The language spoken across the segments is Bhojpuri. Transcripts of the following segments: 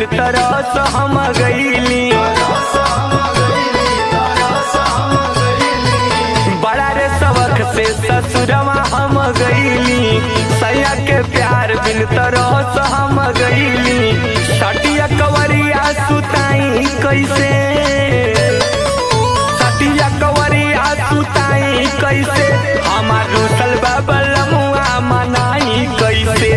तरस हम गईली। बड़ा रे सबक से ससुरवा हम गईली, सैया के प्यार बिन तरस हम गईली। सटिया कवरिया सुताई कैसे, सटिया कवरिया सुताई कैसे, हमार रुसल बाबल मुआ मनाई कैसे।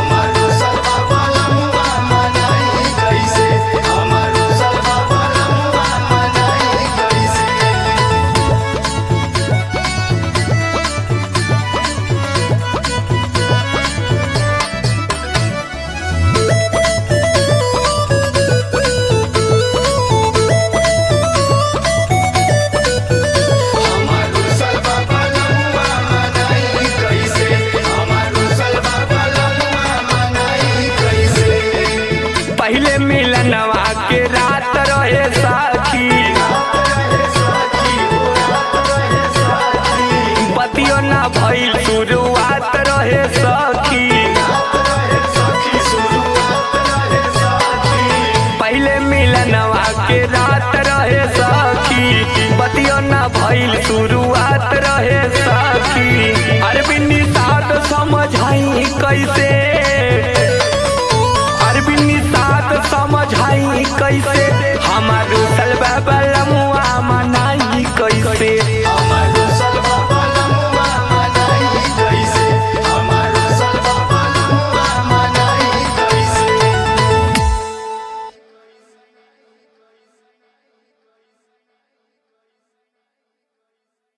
पहले मिलनवा के रात रहे साखी, बतियो ना भइल शुरुआत रहे सखी। पहले मिलनवा के रात रहे सखी, बतियो ना भइल शुरुआत रहे सखी। अरबिनी साथ समझाई कैसे, अरबिनी साथ समझाई कैसे, हमार